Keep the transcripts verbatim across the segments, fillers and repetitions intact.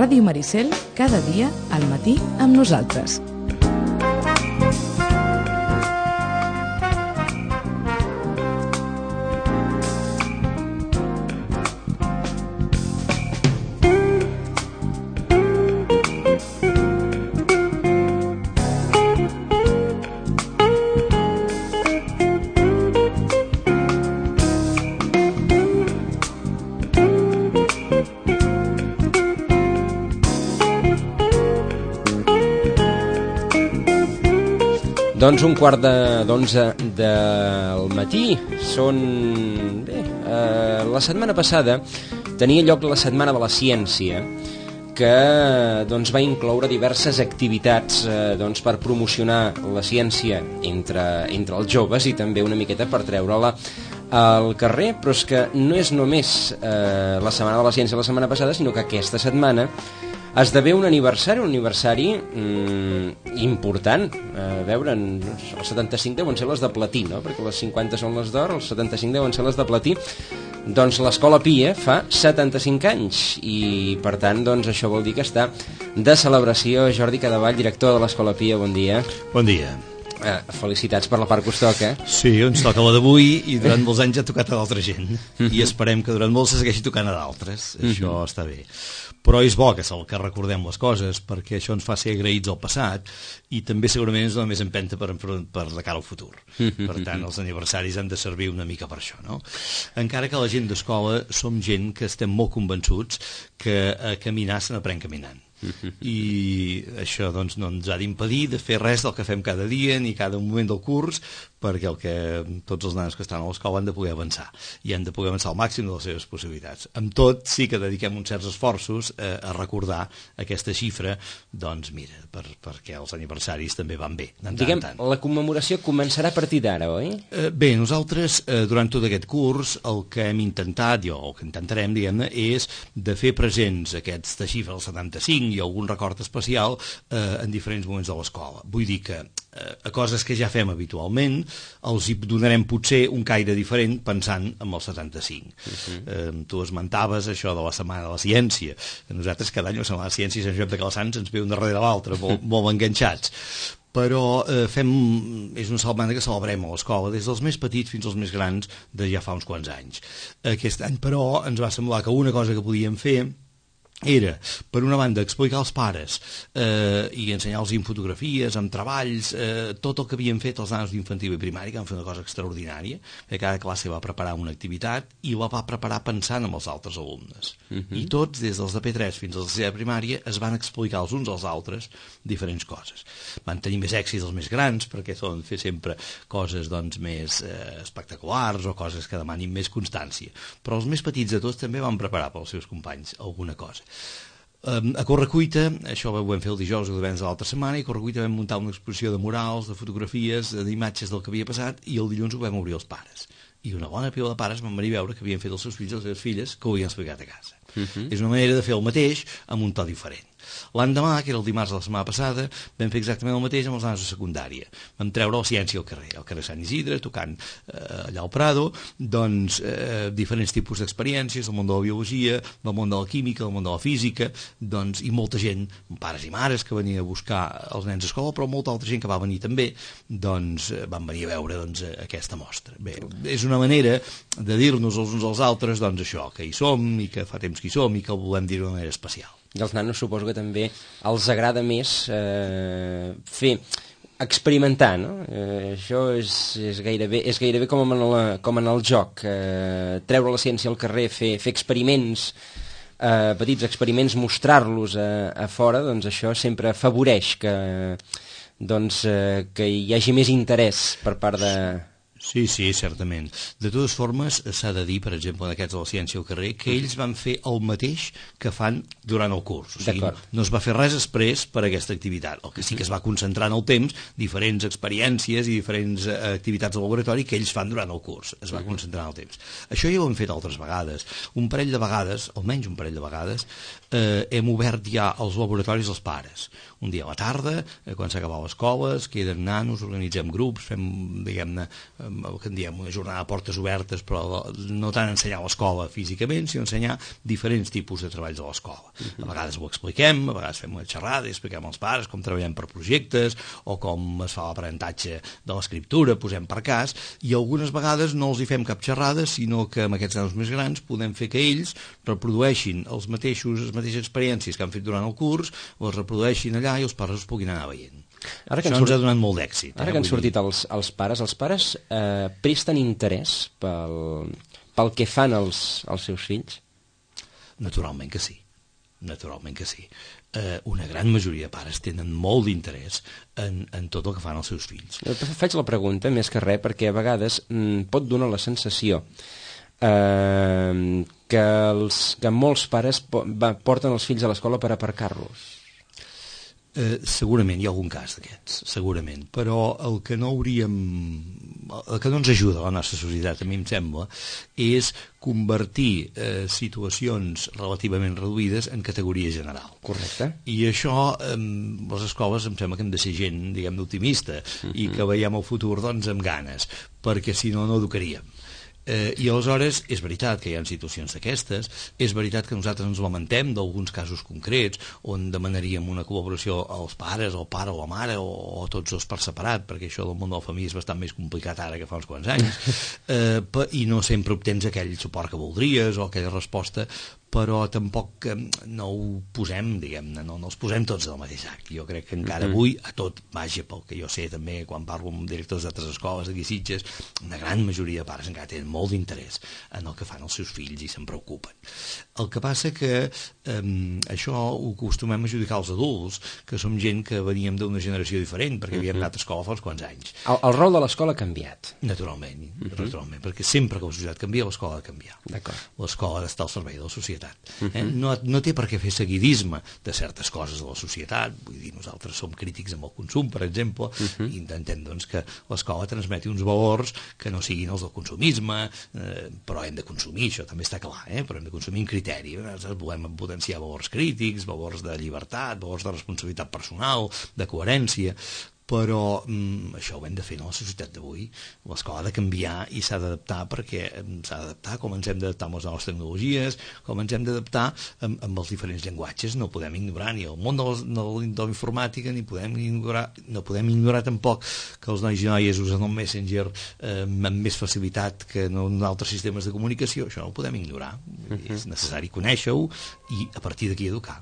Ràdio Maricel, cada dia al matí amb nosaltres. Doncs un quart d'onze del matí. Són... Bé, eh, la setmana passada tenia lloc la Setmana de la Ciència, que doncs, va incloure diverses activitats eh, doncs, per promocionar la ciència entre, entre els joves i també una miqueta per treure-la al carrer. Però és que no és només eh, la Setmana de la Ciència la setmana passada, sinó que aquesta setmana esdevé un aniversari, un aniversari mm, important. A veure, els setanta-cinc deuen ser les de platí, no? Perquè les cinquanta són les d'or, els setanta-cinc deuen ser les de platí. Doncs l'Escola Pia fa setanta-cinc anys i, per tant, doncs, això vol dir que està de celebració. Jordi Cadevall, director de l'Escola Pia, bon dia. Bon dia. Eh, felicitats per la part que us toca. Sí, ens toca la d'avui i durant molts anys ha tocat a d'altra gent. I esperem que durant molts se segueixi tocant a d'altres. Això està bé. Però és bo que, que recordem les coses, perquè això ens fa ser agraïts al passat i també segurament ens dona més empenta per, per, per de cara al futur. Per tant, els aniversaris han de servir una mica per això, no? Encara que la gent d'escola som gent que estem molt convençuts que a caminar se n'aprèn caminant. I això doncs, no ens ha d'impedir de fer res del que fem cada dia ni cada moment del curs, perquè el que tots els nanos que estan a l'escola han de poder avançar i han de poder avançar al màxim de les seves possibilitats. Amb tot, sí que dediquem uns certs esforços eh, a recordar aquesta xifra, doncs mira, per, perquè els aniversaris també van bé. Diguem, tant. La commemoració començarà a partir d'ara, oi? Eh, bé, nosaltres eh, durant tot aquest curs el que hem intentat, o el que intentarem, diguem-ne, és de fer presents aquesta xifra del setanta-cinc i algun record especial eh, en diferents moments de l'escola. Vull dir que eh, a coses que ja fem habitualment els hi donarem potser un caire diferent pensant en el setanta-cinc. Uh-huh. eh, tu esmentaves això de la Setmana de la Ciència. Nosaltres cada any la Setmana de la Ciència i Sant Josep de Calassanç ens ve un darrere l'altre, molt, molt enganxats. Però eh, fem, és una setmana que celebrem a l'escola des dels més petits fins als més grans de ja fa uns quants anys. Aquest any, però, ens va semblar que una cosa que podíem fer era, per una banda, explicar als pares eh, i ensenyar-los amb fotografies, amb treballs, eh, tot el que havien fet els nanos d'infantil i primari, que van fer una cosa extraordinària, que cada classe va preparar una activitat i la va preparar pensant en els altres alumnes. Uh-huh. I tots, des dels de P tres fins als de primària, es van explicar els uns als altres diferents coses. Van tenir més èxits els més grans, perquè solen fer sempre coses doncs, més eh, espectaculars o coses que demanin més constància. Però els més petits de tots també van preparar pels seus companys alguna cosa. Um, a Correcuita, això ho vam fer el dijous o divendres de l'altra setmana, i a Correcuita vam muntar una exposició de murals, de fotografies, d'imatges del que havia passat, i el dilluns ho vam obrir als pares. I una bona pila de pares van venir a veure que havien fet els seus fills i les seves filles que ho havien explicat a casa. Uh-huh. És una manera de fer el mateix amb un to diferent. L'endemà, que era el dimarts de la setmana passada, vam fer exactament el mateix amb els nanos de secundària. Vam treure la ciència al carrer, al carrer Sant Isidre, tocant eh, allà al Prado, doncs eh, diferents tipus d'experiències del món de la biologia, del món de la química, del món de la física, doncs, i molta gent, pares i mares que venia a buscar els nens a escola, però molta altra gent que va venir també, doncs van venir a veure doncs, aquesta mostra. Bé, és una manera de dir-nos els uns als altres doncs això, que hi som i que fa temps que hi som i que ho volem dir d'una manera especial. I als nanos suposo que també els agrada més eh, fer, experimentar, no? Eh, això és, és, gairebé, és gairebé com en, la, com en el joc, eh, treure la ciència al carrer, fer, fer experiments, eh, petits experiments, mostrar-los a, a fora, doncs això sempre afavoreix que, doncs, eh, que hi hagi més interès per part de... Sí, sí, certament. De totes formes, s'ha de dir, per exemple, en aquests de la ciència al carrer, que ells van fer el mateix que fan durant el curs. O sigui, no es va fer res exprés per a aquesta activitat. El que sí que es va concentrar en el temps, diferents experiències i diferents activitats de laboratori que ells fan durant el curs. Es va concentrar en el temps. Això ja ho hem fet altres vegades. Un parell de vegades, almenys un parell de vegades, eh, hem obert ja els laboratoris als pares. un dia a la tarda, eh, quan s'acaba l'escola, es queden nanos, organitzem grups, fem, diguem-ne, el que en diem una jornada a portes obertes, però no tant ensenyar l'escola físicament, sinó ensenyar diferents tipus de treballs a l'escola. A vegades ho expliquem, a vegades fem una xerrada i expliquem als pares com treballem per projectes o com es fa l'aprenentatge de l'escriptura, posem per cas, i algunes vegades no els hi fem cap xerrada, sinó que amb aquests nanos més grans podem fer que ells reprodueixin els mateixos, les mateixes experiències que han fet durant el curs, les reprodueixin allà i els pares els puguin anar veient. Ara que Això ens ens ha donat molt d'èxit. Ara eh, que han vull sortit dir. els, els pares, els pares eh, presten interès pel, pel que fan els, els seus fills? Naturalment que sí. Naturalment que sí. Eh, una gran majoria de pares tenen molt d'interès en, en tot el que fan els seus fills. Faig la pregunta, més que res, perquè a vegades mm, pot donar la sensació eh, que, els, que molts pares po va, porten els fills a l'escola per aparcar-los. Eh, segurament hi ha algun cas d'aquests, segurament, però el que no hauríem, el que no ens ajuda a la nostra societat, a mi em sembla, és convertir eh, situacions relativament reduïdes en categoria general. Correcte. I això, eh, les escoles em sembla que hem de ser gent, diguem-ne, optimista, mm-hmm. i que veiem el futur, doncs, amb ganes, perquè si no, no educaríem. Eh, I aleshores és veritat que hi ha situacions d'aquestes, és veritat que nosaltres ens lamentem d'alguns casos concrets on demanaríem una col·laboració als pares, al pare o la mare o, o tots dos per separat, perquè això del món de la família és bastant més complicat ara que fa uns quants anys, eh, i no sempre obtens aquell suport que voldries o aquella resposta, però tampoc eh, no ho posem, diguem-ne, no, no els posem tots del mateix sac. Jo crec que encara Mm-hmm. avui, a tot, vaja, pel que jo sé també, quan parlo amb directors d'altres escoles aquí a Sitges, una gran majoria de pares encara tenen molt d'interès en el que fan els seus fills i se'n preocupen. El que passa que eh, això ho acostumem a adjudicar als adults, que som gent que veníem d'una generació diferent, perquè havíem anat a escola fa uns quants anys. El, el rol de l'escola ha canviat. Naturalment, naturalment, perquè sempre que la societat canvia, l'escola ha de canviar. D'acord. L'escola ha d'estar al servei de la societat. Eh? No, no té per què fer seguidisme de certes coses de la societat. Vull dir, nosaltres som crítics amb el consum, per exemple, uh-huh. i intentem doncs, que l'escola transmeti uns valors que no siguin els del consumisme, eh, però hem de consumir, això també està clar, eh? Però hem de consumir amb criteri. Nosaltres volem potenciar valors crítics, valors de llibertat, valors de responsabilitat personal, de coherència, però mm, això ho hem de fer en la societat d'avui. L'escola ha de canviar i s'ha d'adaptar perquè s'ha d'adaptar com ens hem d'adaptar amb les noves tecnologies, com ens hem d'adaptar amb, amb els diferents llenguatges. No podem ignorar ni el món de, les, de l'informàtica, ni podem ignorar, no podem ignorar tampoc que els nois i noies usen el Messenger eh, amb més facilitat que en altres sistemes de comunicació. Això no ho podem ignorar. Uh-huh. És necessari conèixer-ho i a partir d'aquí educar.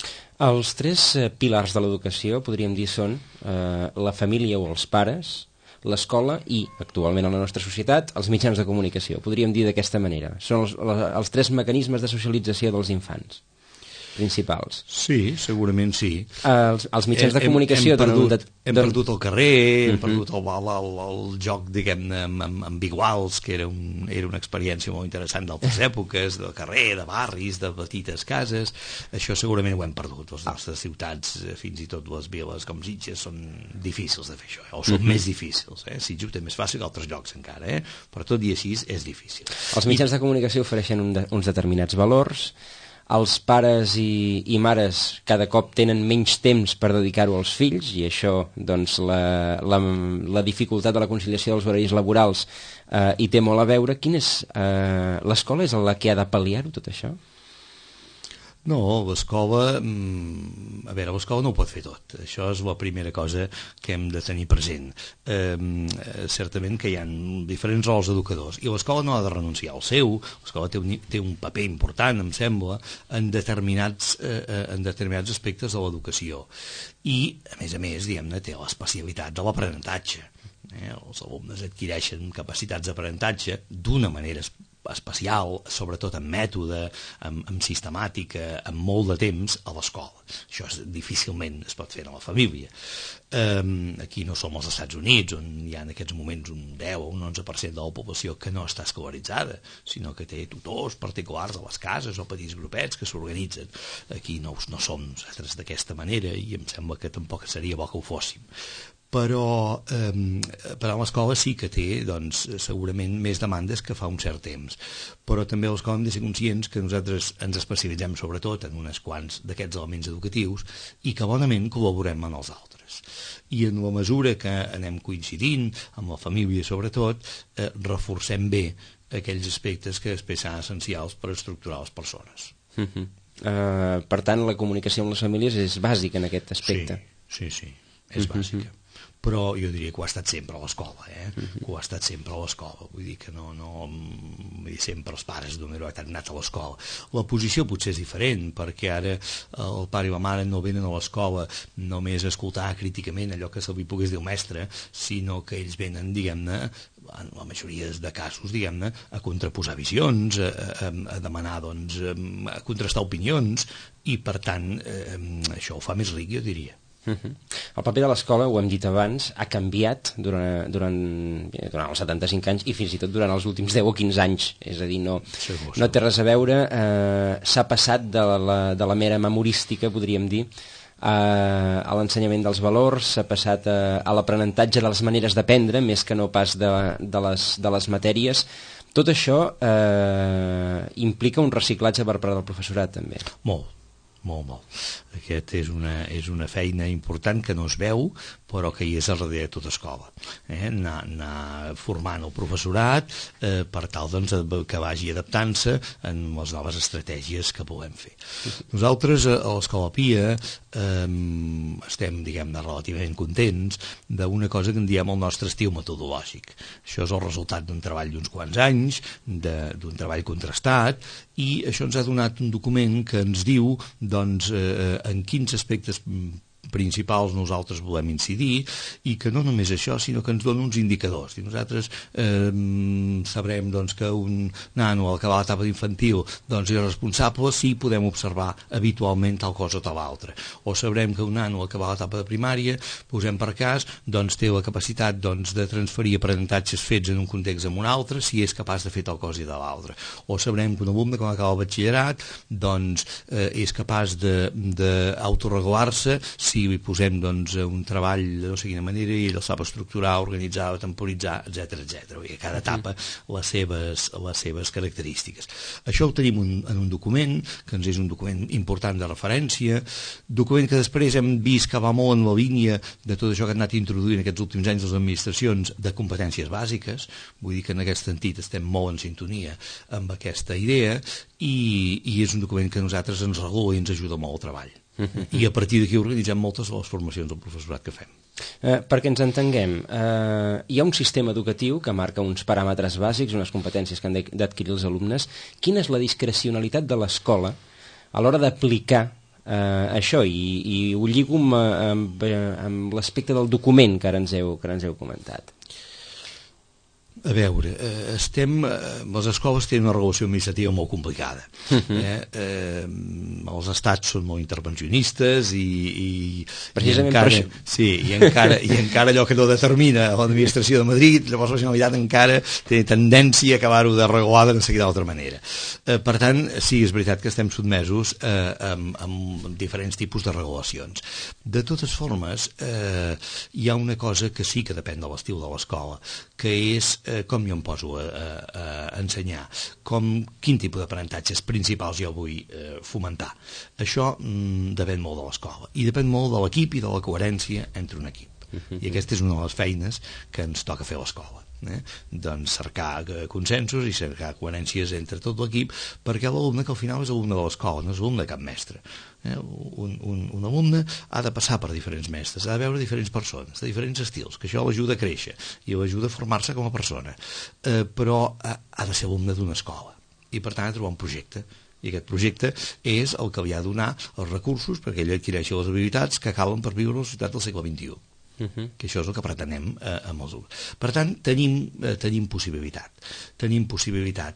Els tres eh, pilars de l'educació, podríem dir, són eh, la família o els pares, l'escola i, actualment a la nostra societat, els mitjans de comunicació. Podríem dir d'aquesta manera. Són els, els tres mecanismes de socialització dels infants principals. Sí, segurament sí. Els, els mitjans de comunicació... Hem, hem, perdut, de, hem de... perdut el carrer, hem uh-huh. perdut el, el, el, el joc, diguem-ne, amb, amb, amb iguals, que era, un, era una experiència molt interessant d'altres èpoques, del carrer, de barris, de petites cases. Això segurament ho hem perdut. Les nostres ciutats, fins i tot les viles com Sitges, són difícils de fer això, eh? O són uh-huh. més difícils. Eh? Sitges ho té més fàcil que altres llocs encara, eh? Però tot i així és difícil. Els mitjans I... de comunicació ofereixen un de, uns determinats valors. Els pares i, i mares cada cop tenen menys temps per dedicar-ho als fills i això, doncs, la, la, la dificultat de la conciliació dels horaris laborals eh, hi té molt a veure. Quin és, eh, l'escola és la que ha de pal·liar-ho, tot això? No, l'escola, a veure, l'escola no ho pot fer tot. Això és la primera cosa que hem de tenir present. Eh, certament que hi ha diferents rols educadors i l'escola no ha de renunciar al seu. L'escola té, un, té un paper important, em sembla, en determinats, eh, en determinats aspectes de l'educació. I, a més a més, diguem-ne, té l'especialitat de l'aprenentatge. Eh? Els alumnes adquireixen capacitats d'aprenentatge d'una manera especial, sobretot en mètode, amb, amb sistemàtica, amb molt de temps a l'escola. Això és, difícilment es pot fer a la família. Um, aquí no som als Estats Units, on hi ha en aquests moments un deu o un onze per cent de la població que no està escolaritzada, sinó que té tutors particulars a les cases o petits grupets que s'organitzen. Aquí no, no som nosaltres d'aquesta manera i em sembla que tampoc seria bo que ho fóssim. però eh, per a l'escola sí que té doncs, segurament més demandes que fa un cert temps, però també a l'escola hem de ser conscients que nosaltres ens especialitzem sobretot en uns quants d'aquests elements educatius i que bonament col·laborem amb els altres. I en la mesura que anem coincidint amb la família sobretot, eh, reforcem bé aquells aspectes que després seran essencials per estructurar les persones. Uh-huh. uh, per tant, la comunicació amb les famílies és bàsica en aquest aspecte. Sí, sí, sí, és bàsica. Uh-huh. Però jo diria que ho ha estat sempre a l'escola, eh? Uh-huh. Que ho ha estat sempre a l'escola, vull dir que no, no vull dir, sempre els pares d'una han anat a l'escola. La posició potser és diferent, perquè ara el pare i la mare no venen a l'escola només a escoltar críticament allò que se'ls pogués dir el mestre, sinó que ells venen, diguem-ne, en la majoria de casos, diguem-ne, a contraposar visions, a, a, a demanar, doncs, a contrastar opinions, i per tant, eh, això ho fa més ric, jo diria. Uh-huh. El paper de l'escola, ho hem dit abans, ha canviat durant, durant, durant els setanta-cinc anys i fins i tot durant els últims deu o quinze anys, és a dir, no, segur, segur. no té res a veure, eh, s'ha passat de la, de la mera memorística, podríem dir, a, a l'ensenyament dels valors, s'ha passat a, a l'aprenentatge de les maneres d'aprendre, més que no pas de, de, les, de les matèries. Tot això eh, implica un reciclatge per part del professorat, també. Molt. Molt, molt. Aquest és una, és una feina important que no es veu, però que hi és a darrere de tota escola. Eh? Anar, anar formant el professorat eh, per tal doncs, que vagi adaptant-se en les noves estratègies que volem fer. Nosaltres a l'Escola Pia eh, estem, diguem-ne, relativament contents d'una cosa que en diem el nostre estil metodològic. Això és el resultat d'un treball d'uns quants anys, d'un treball contrastat, i això ens ha donat un document que ens diu doncs, eh, en quins aspectes principals nosaltres volem incidir i que no només això, sinó que ens dona uns indicadors. I nosaltres eh, sabrem doncs, que un nano al acabar l'etapa d'infantil doncs, és responsable si podem observar habitualment tal cosa o tal altra. O sabrem que un nano al acabar l'etapa de primària, posem per cas, doncs, té la capacitat doncs, de transferir aprenentatges fets en un context en un altre si és capaç de fer tal cosa i de l'altre. O sabrem que un alumne quan acaba el batxillerat doncs, eh, és capaç d'autoregular-se si li posem doncs, un treball de no sé quina manera i ell el sap estructurar, organitzar, temporitzar, etcètera, etcètera. I a cada etapa les seves, les seves característiques. Això ho tenim un, en un document, que ens és un document important de referència, document que després hem vist que va molt en la línia de tot això que han anat introduint aquests últims anys les administracions de competències bàsiques, vull dir que en aquest sentit estem molt en sintonia amb aquesta idea i, i és un document que a nosaltres ens regula i ens ajuda molt al treball. I a partir d'aquí organitzem moltes de les formacions del professorat que fem. Eh, perquè ens entenguem, eh, hi ha un sistema educatiu que marca uns paràmetres bàsics, unes competències que han d'adquirir els alumnes. Quina és la discrecionalitat de l'escola a l'hora d'aplicar eh, això? I, i ho lligo amb, amb, amb l'aspecte del document que ara ens heu, que ara ens heu comentat. A veure, eh, estem, eh, les escoles tenen una relació administrativa molt complicada. Uh-huh. eh, eh, els estats són molt intervencionistes i, i, i, encara, sí, i, encara, i encara allò que no determina l'administració de Madrid, llavors la Generalitat encara té tendència a acabar-ho de regular de no sé quina altra manera. Eh, per tant, sí, és veritat que estem sotmesos eh, amb, amb diferents tipus de regulacions. De totes formes, eh, hi ha una cosa que sí que depèn de l'estil de l'escola, que és eh, com jo em poso a, a, a ensenyar, com, quin tipus d'aprenentatges principals jo vull eh, fomentar. Això mm, depèn molt de l'escola i depèn molt de l'equip i de la coherència entre un equip. Uh-huh. I aquesta és una de les feines que ens toca fer a l'escola. Eh? Doncs cercar consensos i cercar coherències entre tot l'equip, perquè l'alumne, que al final és alumne de l'escola, no és alumne de cap mestre. Eh? Un, un, un alumne ha de passar per diferents mestres, ha de veure diferents persones, de diferents estils, que això l'ajuda a créixer i l'ajuda a formar-se com a persona. Eh, però ha, ha de ser alumne d'una escola i per tant ha de trobar un projecte. I aquest projecte és el que li ha de donar els recursos perquè ell adquireixi les habilitats que calen per viure a la societat del segle vint-i-u. Uh-huh. Que això és el que pretenem eh, amb els alumnes. Per tant, tenim, eh, tenim possibilitat tenim possibilitat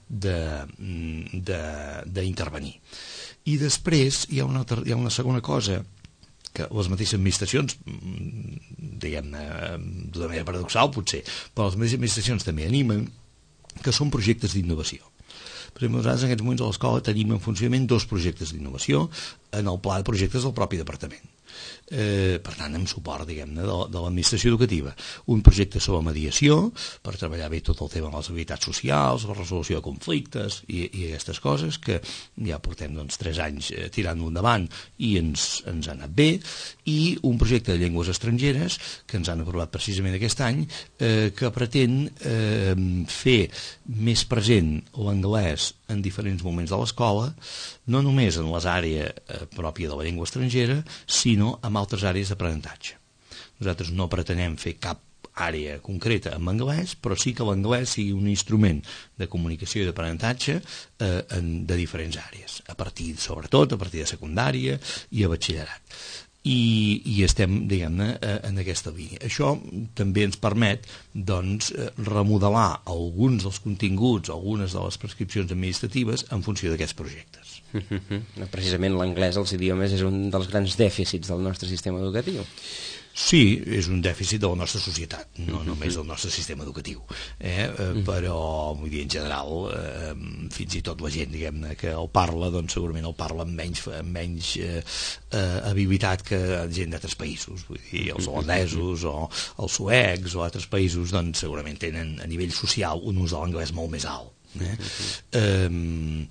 d'intervenir. I després hi ha una, altra, hi ha una segona cosa que les mateixes administracions, diguem-ne d'una manera paradoxal potser, però les mateixes administracions també animen, que són projectes d'innovació. Per exemple, nosaltres en aquests moments a l'escola tenim en funcionament dos projectes d'innovació en el pla de projectes del propi departament. eh, per tant, amb suport, diguem-ne, de, de l'administració educativa. Un projecte sobre mediació, per treballar bé tot el tema de les habilitats socials, la resolució de conflictes i, i aquestes coses, que ja portem doncs, tres anys eh, tirant-ho endavant i ens, ens ha anat bé, i un projecte de llengües estrangeres, que ens han aprovat precisament aquest any, eh, que pretén eh, fer més present l'anglès en diferents moments de l'escola, no només en les àrees eh, pròpia de la llengua estrangera, sinó en altres àrees d'aprenentatge. Nosaltres no pretenem fer cap àrea concreta en anglès, però sí que l'anglès sigui un instrument de comunicació i d'aprenentatge eh, en, de diferents àrees, a partir, sobretot, a partir de secundària i a batxillerat. I, i estem, diguem-ne, en aquesta línia. Això també ens permet doncs, remodelar alguns dels continguts, algunes de les prescripcions administratives en funció d'aquests projectes. Mm-hmm. Precisament l'anglès, els idiomes, és un dels grans dèficits del nostre sistema educatiu. Sí, és un dèficit de la nostra societat, no només del nostre sistema educatiu, eh? Però, vull dir, en general, eh, fins i tot la gent, diguem-ne, que el parla, doncs segurament el parla amb menys, amb menys eh, eh, habilitat que gent d'altres països, vull dir, els holandesos o els suecs o altres països, doncs segurament tenen a nivell social un ús de l'anglès molt més alt. Eh? Um,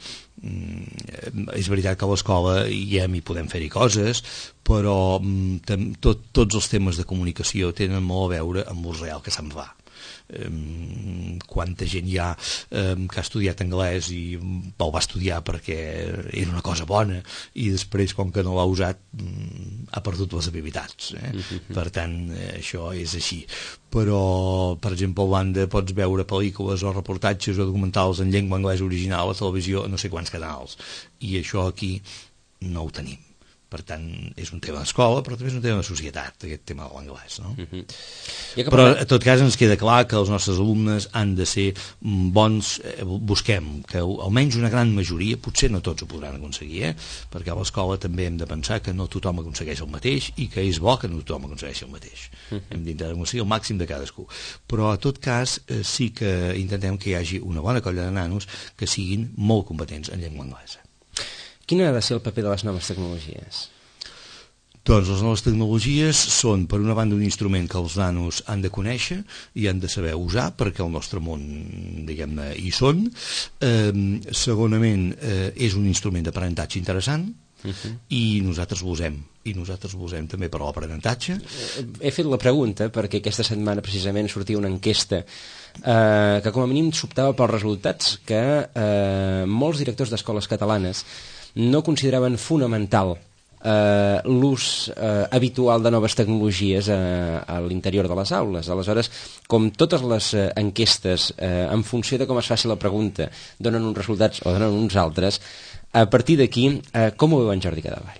és veritat que a l'escola hi hem i podem fer-hi coses, però um, tot, tots els temes de comunicació tenen molt a veure amb l'ús real que se'n fa. Um, quanta gent hi ha um, que ha estudiat anglès i el va estudiar perquè era una cosa bona i després, com que no l'ha usat, um, ha perdut les habilitats, eh? Per tant, eh, això és així. Però, per exemple, a Holanda pots veure pel·lícules o reportatges o documentals en llengua anglesa original a la televisió a no sé quants canals, i això aquí no ho tenim. Per tant, és un tema d'escola, però també és un tema de societat, aquest tema de l'anglès, no? Uh-huh. Però, en tot cas, ens queda clar que els nostres alumnes han de ser bons, eh, busquem que almenys una gran majoria, potser no tots ho podran aconseguir, eh? Perquè a l'escola també hem de pensar que no tothom aconsegueix el mateix i que és bo que no tothom aconsegueixi el mateix. Uh-huh. Hem d'intentar aconseguir el màxim de cadascú. Però, en tot cas, eh, sí que intentem que hi hagi una bona colla de nanos que siguin molt competents en llengua anglesa. Quin ha de ser el paper de les noves tecnologies? Doncs les noves tecnologies són, per una banda, un instrument que els nanos han de conèixer i han de saber usar, perquè el nostre món, diguem-ne, hi són. Eh, segonament, eh, és un instrument d'aprenentatge interessant, uh-huh. i nosaltres l'usem. I nosaltres l'usem també per a l'aprenentatge. He fet la pregunta perquè aquesta setmana precisament sortia una enquesta eh, que com a mínim sobtava pels resultats que eh, molts directors d'escoles catalanes no consideraven fonamental eh, l'ús eh, habitual de noves tecnologies a, a l'interior de les aules. Aleshores, com totes les eh, enquestes, eh, en funció de com es faci la pregunta, donen uns resultats o donen uns altres, a partir d'aquí, eh, com ho veu en Jordi Cadevall?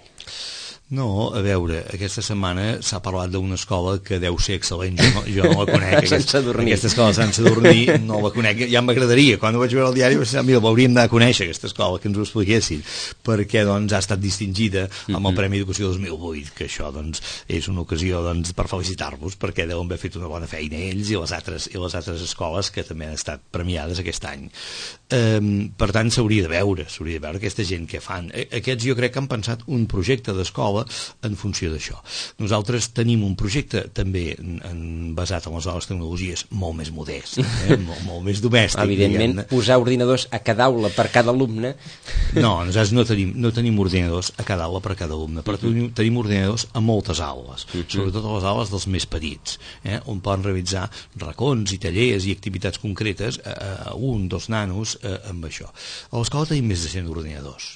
No, a veure, aquesta setmana s'ha parlat d'una escola que deu ser excel·lent, jo no, jo no la conec. Sant Sadurní. Aquesta escola Sant Sadurní no la conec, ja m'agradaria. Quan ho vaig veure al diari vaig dir, mira, l'hauríem de conèixer, aquesta escola, que ens ho expliquessin, perquè doncs, ha estat distingida amb el Premi Educació dos mil vuit, que això doncs, és una ocasió doncs, per felicitar-vos, perquè deuen haver fet una bona feina ells i les altres, i les altres escoles que també han estat premiades aquest any. Um, per tant, s'hauria de veure, s'hauria de veure aquesta gent que fan. Aquests jo crec que han pensat un projecte d'escola en funció d'això. Nosaltres tenim un projecte també en, en, basat en les noves tecnologies molt més modest, eh? molt, molt més domèstic. Evidentment, diguem-ne. Posar ordinadors a cada aula per cada alumne... No, nosaltres no tenim, no tenim ordinadors a cada aula per cada alumne, però tenim, tenim ordinadors a moltes aules, uh-huh. sobretot a les aules dels més petits, eh? on poden realitzar racons i tallers i activitats concretes a, a un, dos nanos eh, amb això. A l'escola tenim més de cent ordinadors.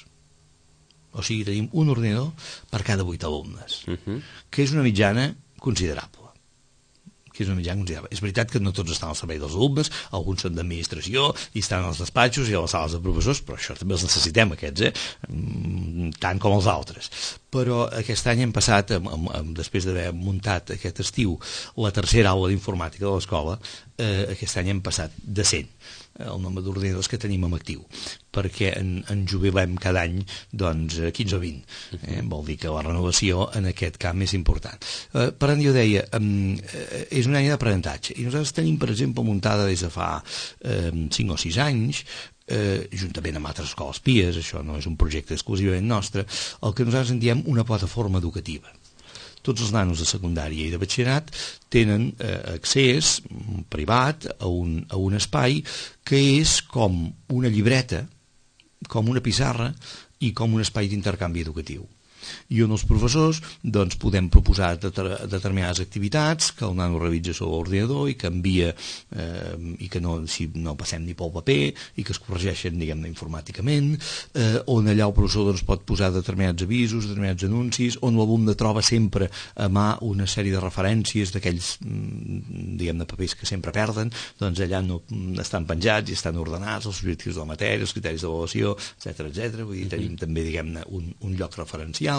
O sigui, tenim un ordinador per cada vuit alumnes, uh-huh. que és una mitjana considerable. Que és una mitjana considerable. És veritat que no tots estan al servei dels alumnes, alguns són d'administració i estan als despatxos i a les sales de professors, però això també els necessitem, aquests, eh? tant com els altres. Però aquest any hem passat, amb, amb, amb, després d'haver muntat aquest estiu la tercera aula d'informàtica de l'escola, eh, aquest any hem passat de cent el nombre d'ordinadors que tenim en actiu, perquè en, en jubilem cada any doncs, quinze o vint. Eh? Vol dir que la renovació en aquest camp és important. Eh, per tant, jo deia, eh, és un any d'aprenentatge, i nosaltres tenim, per exemple, muntada des de fa eh, cinc o sis anys, eh, juntament amb altres escoles pies, això no és un projecte exclusivament nostre, el que nosaltres en diem una plataforma educativa. tots els nanos de secundària i de batxillerat tenen eh, accés privat a un, a un espai que és com una llibreta, com una pissarra i com un espai d'intercanvi educatiu. I on els professors doncs, podem proposar determinades activitats que el nano realitza sobre l'ordinador i que envia eh, i que no, si no passem ni pel paper i que es corregeixen, diguem-ne, informàticament, eh, on allà el professor doncs, pot posar determinats avisos, determinats anuncis, on l'alumne troba sempre a mà una sèrie de referències d'aquells, diguem-ne, papers que sempre perden, doncs allà no estan penjats i estan ordenats els objectius de la matèria, els criteris d'avaluació, etcètera, etcètera. Vull dir, tenim també, diguem-ne, un, un lloc referencial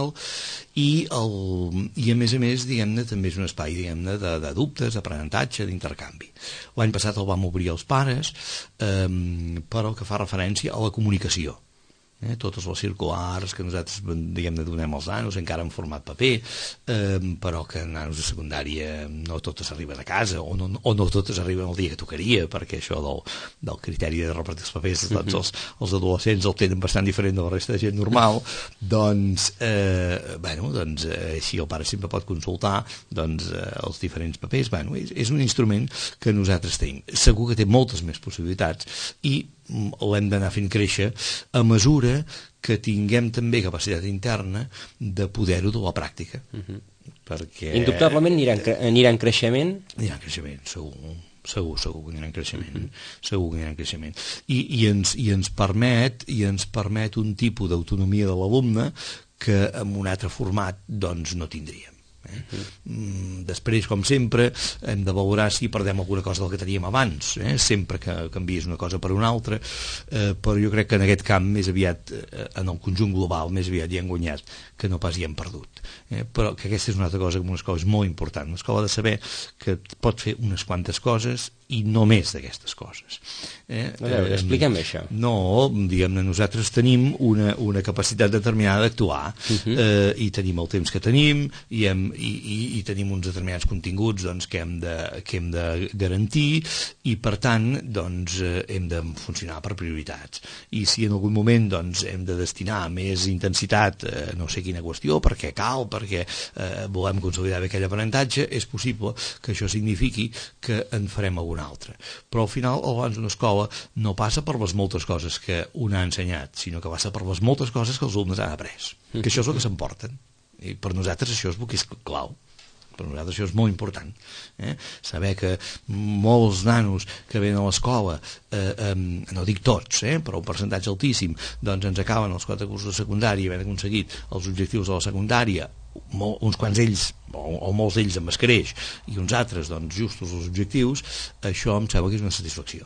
i, el, i a més a més diguem-ne també és un espai diguem-ne de, de dubtes, d'aprenentatge, d'intercanvi. L'any passat el vam obrir als pares eh, per el que fa referència a la comunicació. Eh, totes les circulars que nosaltres diguem-ne donem als nanos encara en format paper, eh, però que nanos de secundària no totes arriben a casa o no, o no totes arriben el dia que tocaria, perquè això del, del criteri de repartir els papers de tots els, els adolescents el tenen bastant diferent de la resta de gent normal. Doncs, eh, bueno, doncs eh, així el pare sempre pot consultar doncs, eh, els diferents papers. Bueno, és, és un instrument que nosaltres tenim. Segur que té moltes més possibilitats i l'hem d'anar fent créixer a mesura que tinguem també capacitat interna de poder-ho dur a la pràctica. Uh-huh. Perquè... Indubtablement anirà en, cre anirà en creixement? Anirà en creixement, segur. Segur, segur que anirà en creixement. Uh-huh. Segur que anirà en creixement. I, i, ens, i, ens permet, i ens permet un tipus d'autonomia de l'alumne que en un altre format doncs, no tindríem. Eh? Mm, després, com sempre, hem de valorar si perdem alguna cosa del que teníem abans, eh? Sempre que canvies una cosa per una altra, eh, però jo crec que en aquest camp més aviat, eh, en el conjunt global, més aviat hi hem guanyat que no pas hi hem perdut. Eh? Però que aquesta és una altra cosa, que una escola és molt important. Una escola ha de saber que pot fer unes quantes coses i no més d'aquestes coses. Eh? A veure, eh, expliquem això. No, diguem-ne, nosaltres tenim una, una capacitat determinada d'actuar, uh-huh. eh, i tenim el temps que tenim i, hem, i, i, i tenim uns determinats continguts doncs, que, hem de, que hem de garantir i per tant doncs, eh, hem de funcionar per prioritats. I si en algun moment doncs, hem de destinar més intensitat a no sé quina qüestió, perquè cal, perquè eh, volem consolidar bé aquell aprenentatge, és possible que això signifiqui que en farem alguna altra. Però al final el balanç d'una escola no passa per les moltes coses que un ha ensenyat, sinó que passa per les moltes coses que els alumnes han après, que això és el que s'emporten. I per nosaltres això és el que és clau. Per nosaltres això és molt important. Eh? Saber que molts nanos que venen a l'escola, eh, eh, no dic tots, eh, però un percentatge altíssim, doncs ens acaben els quatre cursos de secundària havent aconseguit els objectius de la secundària, molt, uns quants d'ells o, o molts d'ells amb escreix i uns altres doncs justos els objectius, això em sembla que és una satisfacció.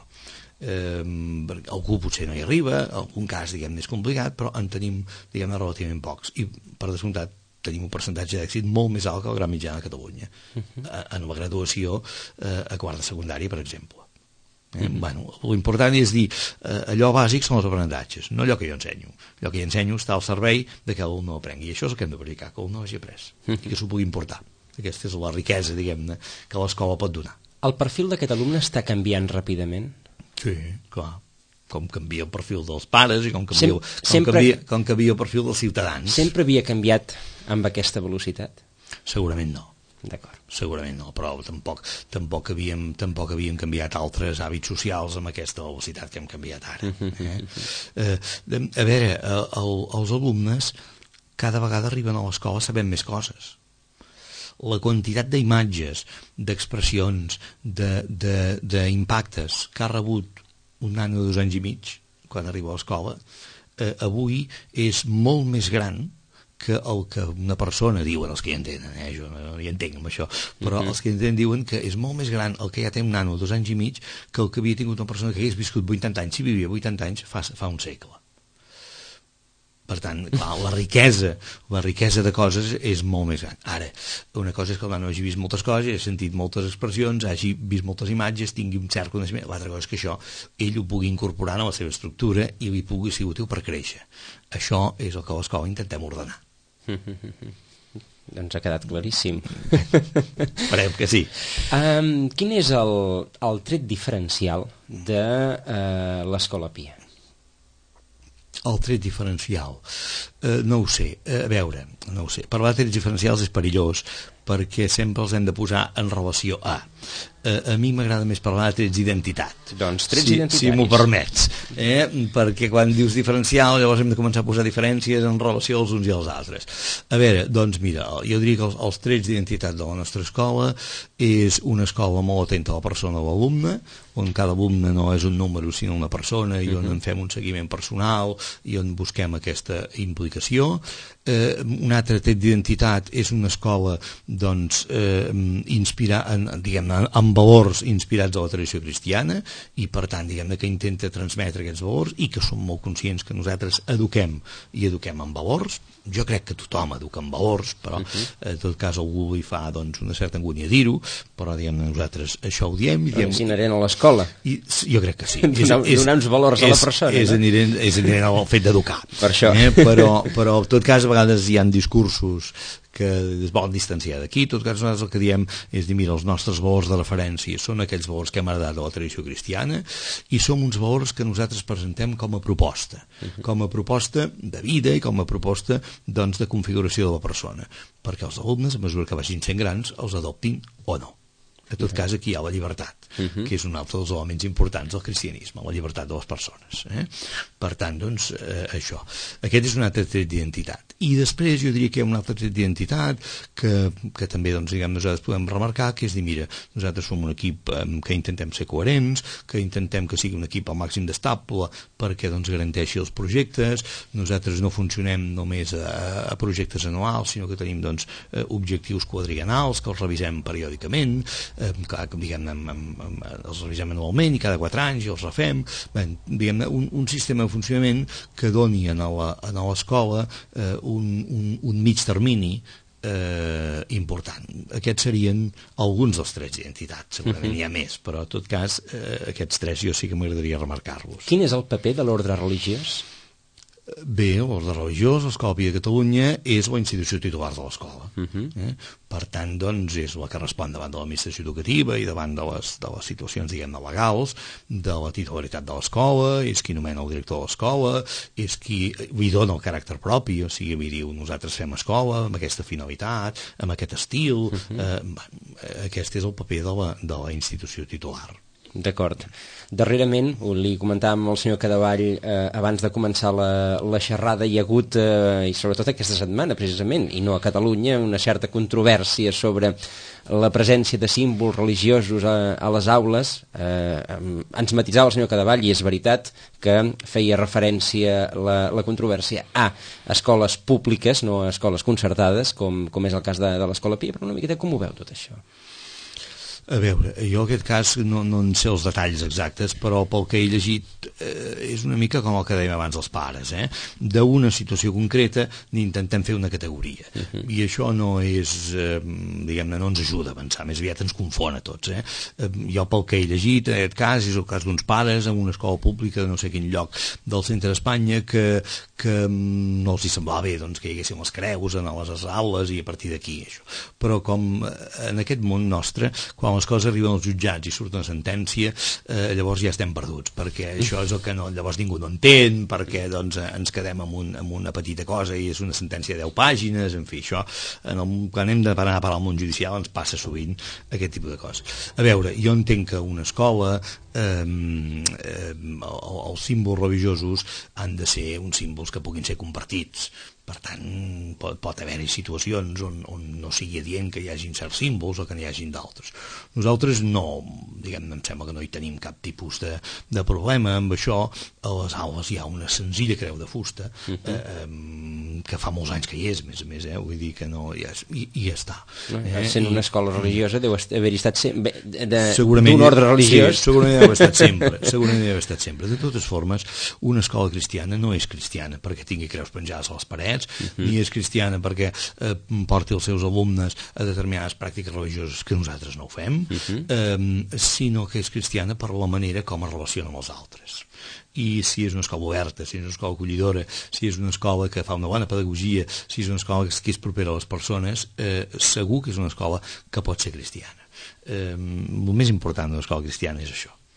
Eh, algú potser no hi arriba, algun cas diguem més complicat, però en tenim diguem relativament pocs i per descomptat tenim un percentatge d'èxit molt més alt que el gran mitjà de Catalunya, uh-huh. en la graduació eh, a quart de secundària, per exemple. Eh? Uh-huh. Bueno, l'important és dir eh, allò bàsic són els aprenentatges, no allò que jo ensenyo. Allò que jo ensenyo està al servei de que l'alumne aprengui, i això és el que hem de verificar, que l'alumne hagi après, uh-huh. i que s'ho pugui importar. Aquesta és la riquesa, diguem-ne, que l'escola pot donar. El perfil d'aquest alumne està canviant ràpidament? Sí, clar. Com canvia el perfil dels pares i com canvia, Sem com sempre, canvia, com canvia el perfil dels ciutadans. Sempre havia canviat amb aquesta velocitat? Segurament no. D'acord. Segurament no, però tampoc, tampoc, havíem, tampoc havíem canviat altres hàbits socials amb aquesta velocitat que hem canviat ara. Eh? Eh, a veure, el, els alumnes cada vegada arriben a l'escola sabent més coses. La quantitat d'imatges, d'expressions, d'impactes que ha rebut un nano de dos anys i mig quan arriba a l'escola, eh, avui és molt més gran que el que una persona diuen, els que hi entenen, eh? Jo no hi entenc amb això, però uh-huh. els que hi entenen diuen que és molt més gran el que ja té un nano dos anys i mig que el que havia tingut una persona que hagués viscut vuitanta anys, si vivia vuitanta anys, fa, fa un segle. Per tant, clar, la riquesa, la riquesa de coses és molt més gran. Ara, una cosa és que el nano hagi vist moltes coses, hagi sentit moltes expressions, hagi vist moltes imatges, tingui un cert coneixement. L'altra cosa és que això ell ho pugui incorporar a la seva estructura i li pugui ser útil per créixer. Això és el que a l'escola intentem ordenar. Doncs ha quedat claríssim. Esperem que sí. Um, quin és el, el tret diferencial de uh, l'Escola Pia? el tret diferencial. Uh, no ho sé, uh, a veure, no ho sé. Parlar de trets diferencials és perillós perquè sempre els hem de posar en relació a. Uh, a mi m'agrada més parlar de trets d'identitat. Doncs trets si, identitaris. Si m'ho permets. Eh? Perquè quan dius diferencial llavors hem de començar a posar diferències en relació als uns i als altres. A veure, doncs mira, jo diria que els, els trets d'identitat de la nostra escola és una escola molt atenta a la persona o l'alumne, on cada alumne no és un número sinó una persona i on uh -huh. en fem un seguiment personal i on busquem aquesta implicació. Eh, un altre tret d'identitat és una escola doncs, eh, inspirar, en, diguem-ne, amb valors inspirats a la tradició cristiana i per tant diguem-ne que intenta transmetre aquests valors i que som molt conscients que nosaltres eduquem i eduquem amb valors. Jo crec que tothom educa amb valors, però uh -huh. en tot cas algú li fa doncs, una certa angúnia dir-ho, però diguem-ne nosaltres això ho diem. I diem és inherent a l'escola. I, jo crec que sí. Donar, és, donar uns valors és, a la persona. És, no? inherent, és inherent al fet d'educar. Per això. Eh? Però, però en tot cas a vegades hi ha discursos que es volen distanciar d'aquí. En tot cas nosaltres el que diem és dir, mira, els nostres valors de referència són aquells valors que hem heredat de la tradició cristiana i són uns valors que nosaltres presentem com a proposta, uh-huh. com a proposta de vida i com a proposta doncs, de configuració de la persona, perquè els alumnes, a mesura que vagin sent grans, els adoptin o no. En tot cas, aquí hi ha la llibertat, uh-huh. que és un altre dels elements importants del cristianisme, la llibertat de les persones. Eh? Per tant, doncs, eh, això. Aquest és un altre tret d'identitat. I després jo diria que hi ha un altre tret d'identitat que, que també, doncs, diguem, nosaltres podem remarcar, que és dir, mira, nosaltres som un equip eh, que intentem ser coherents, que intentem que sigui un equip al màxim d'estable perquè, doncs, garanteixi els projectes. Nosaltres no funcionem només a, a projectes anuals, sinó que tenim, doncs, objectius quadriennals que els revisem periòdicament, eh, clar, diguem-ne, els revisem anualment i cada quatre anys i els refem. Bé, diguem-ne, un, un sistema de funcionament que doni a l'escola eh, un, un, un mig termini eh, important. Aquests serien alguns dels trets d'identitat, segurament uh-huh. hi ha més, però en tot cas eh, aquests tres jo sí que m'agradaria remarcar-los. Quin és el paper de l'ordre religiós? Bé, l'ordre religiós, l'Escola Pia de Catalunya és la institució titular de l'escola. Uh-huh. eh? Per tant, doncs, és la que respon davant de l'administració educativa i davant de les, de les situacions, diguem-ne, legals, de la titularitat de l'escola, és qui nomena el director de l'escola, és qui li dona el caràcter propi, o sigui, li diu, nosaltres fem escola amb aquesta finalitat, amb aquest estil, uh-huh. eh, aquest és el paper de la, de la institució titular. D'acord. Darrerament, li comentàvem al senyor Cadevall eh, abans de començar la, la xerrada, hi ha hagut, eh, i sobretot aquesta setmana precisament, i no a Catalunya, una certa controvèrsia sobre la presència de símbols religiosos a, a les aules. Eh, ens matisava el senyor Cadevall, i és veritat que feia referència la, la controvèrsia a escoles públiques, no a escoles concertades, com, com és el cas de, de l'Escola Pia, però una miqueta com ho veu tot això? A veure, jo en aquest cas no, no en sé els detalls exactes, però pel que he llegit eh, és una mica com el que dèiem abans els pares, eh? D'una situació concreta n'intentem fer una categoria. Uh-huh. I això no és, eh, diguem-ne, no ens ajuda a avançar, més aviat ens confon a tots. Eh? Eh, jo pel que he llegit, en aquest cas, és el cas d'uns pares en una escola pública de no sé quin lloc del centre d'Espanya que, que no els hi semblava bé doncs, que hi haguessin les creus en les aules i a partir d'aquí això. Però com en aquest món nostre, quan les coses arriben als jutjats i surt una sentència, eh, llavors ja estem perduts, perquè això és el que no, llavors ningú no entén, perquè doncs, ens quedem amb, un, amb una petita cosa i és una sentència de deu pàgines, en fi, això, en el, quan hem de parar a parar al món judicial ens passa sovint aquest tipus de coses. A veure, jo entenc que una escola eh, eh, els símbols religiosos han de ser uns símbols que puguin ser compartits. Per tant, pot, pot haver-hi situacions on, on no sigui adient que hi hagin certs símbols o que n'hi hagin d'altres. Nosaltres no, diguem, em sembla que no hi tenim cap tipus de, de problema amb això. A les aules hi ha una senzilla creu de fusta uh-huh. eh, que fa molts anys que hi és, a més a més, eh, vull dir que no, ja és, i, i ja està. Eh? Sent una escola religiosa deu haver-hi estat sempre, d'un ordre religiós. Sí, segurament deu haver estat sempre, segurament deu haver estat sempre. De totes formes, una escola cristiana no és cristiana perquè tingui creus penjades a les parets, Uh-huh. ni és cristiana perquè eh, porti els seus alumnes a determinades pràctiques religioses que nosaltres no ho fem, uh-huh. eh, sinó que és cristiana per la manera com es relaciona amb els altres. I si és una escola oberta, si és una escola acollidora, si és una escola que fa una bona pedagogia, si és una escola que és propera a les persones, eh, segur que és una escola que pot ser cristiana. Eh, el més important d'una escola cristiana és això.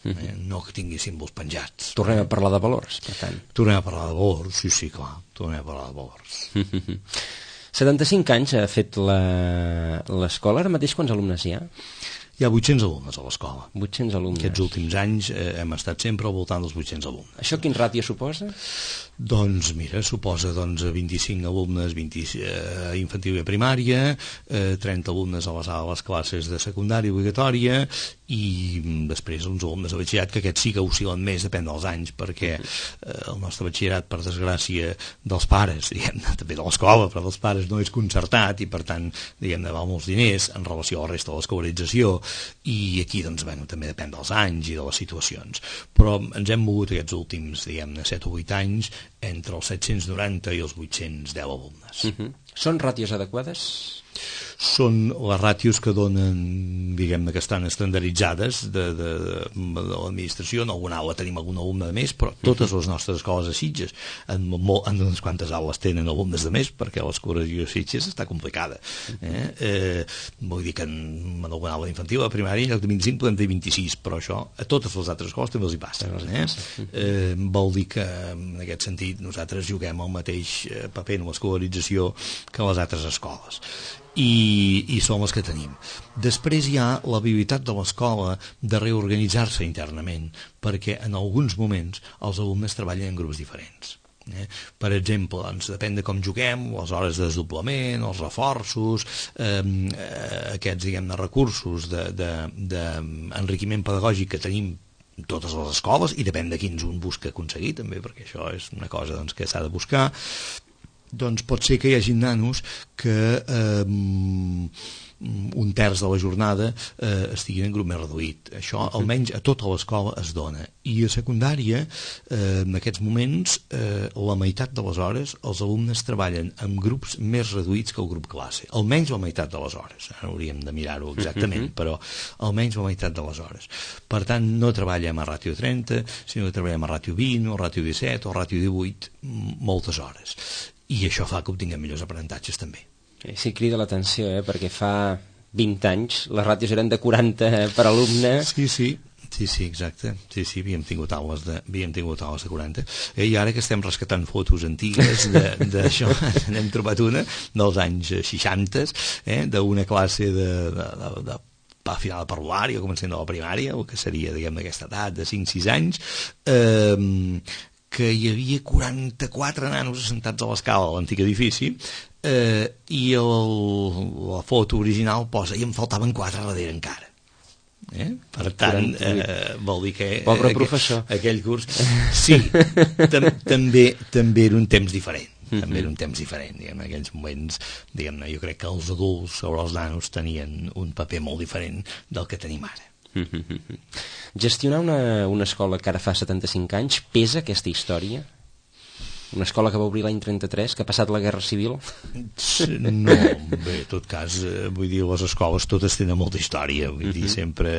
eh? No que tingui símbols penjats. Tornem a parlar de valors, per tant. Tornem a parlar de valors, sí, sí, clar, tornem a parlar de valors. setanta-cinc anys ha fet l'escola, ara mateix quants alumnes hi ha? Hi ha vuit-cents alumnes a l'escola. vuit-cents alumnes. Aquests últims anys eh, hem estat sempre al voltant dels vuit-cents alumnes. Això quin ràtio suposa? Doncs mira, suposa doncs, vint-i-cinc alumnes vint, eh, infantil i primària, eh, trenta alumnes a les, a les classes de secundària obligatòria i després uns alumnes de batxillerat, que aquests sí que oscil·len més, depèn dels anys, perquè eh, el nostre batxillerat, per desgràcia dels pares, diguem-ne, també de l'escola, però dels pares no és concertat i per tant, diguem-ne, val molts diners en relació a la resta de l'escolarització, i aquí doncs, bueno, també depèn dels anys i de les situacions, però ens hem mogut aquests últims, diguem-ne, set o vuit anys entre els set-cents noranta i els vuit-cents deu alumnes. Uh-huh. Són ràtios adequades? Són les ràtios que donen, diguem-ne, que estan estandarditzades de, de, de, de l'administració. En alguna aula tenim algun alumne de més, però totes les nostres escoles a Sitges en, molt, en unes quantes aules tenen alumnes de més, perquè l'escolarització a Sitges està complicada. Eh? Eh, vull dir que en, en alguna aula infantil a primària en lloc de vint-i-cinc podem dir vint-i-sis, però això a totes les altres escoles també els hi passa. Eh? Eh, vol dir que en aquest sentit nosaltres juguem el mateix paper en l'escolarització que les altres escoles. I, i són les que tenim. Després hi ha l'habilitat de l'escola de reorganitzar-se internament, perquè en alguns moments els alumnes treballen en grups diferents. Eh? Per exemple, doncs, depèn de com juguem, les hores de desdoblament, els reforços, eh, aquests, diguem-ne, recursos d'enriquiment de, de, pedagògic que tenim totes les escoles, i depèn de quins un busca aconseguir també, perquè això és una cosa doncs, que s'ha de buscar. Doncs pot ser que hi hagi nanos que eh, un terç de la jornada eh, estiguin en grup més reduït. Això almenys a tota l'escola es dona. I a secundària, eh, en aquests moments, eh, la meitat de les hores els alumnes treballen en grups més reduïts que el grup classe. Almenys la meitat de les hores. Ara hauríem de mirar-ho exactament, però almenys la meitat de les hores. Per tant, no treballem a ràtio trenta, sinó que treballem a ràtio vint, o ràtio disset, o ràtio divuit, moltes hores. I això fa que obtinguem millors aprenentatges també. Sí, crida l'atenció, eh? Perquè fa vint anys les ràtios eren de quaranta per alumne. Sí, sí, sí, sí, exacte. Sí, sí, havíem tingut aules de, havíem tingut aules de quaranta. Eh, I ara que estem rescatant fotos antigues d'això, n'hem trobat una dels anys seixanta, eh, d'una classe de, de, de, de a final de parvulari o començant de la primària, el que seria, diguem, d'aquesta edat de cinc sis anys, eh, que hi havia quaranta-quatre nanos assentats a l'escala a l'antic edifici, eh, i el, la foto original posa i em faltaven quatre darrere encara. Eh? Per tant, eh, vol dir que pobre professor. Aquell, aquell curs sí, tam, també, també era un temps diferent. Mm-hmm. També era un temps diferent, diguem, en aquells moments, diguem-ne, jo crec que els adults sobre els nanos tenien un paper molt diferent del que tenim ara. Gestionar una, una escola que ara fa setanta-cinc anys pesa aquesta història? Una escola que va obrir l'any trenta-tres, que ha passat la Guerra Civil? No, bé, en tot cas, vull dir, les escoles totes tenen molta història, vull dir, sempre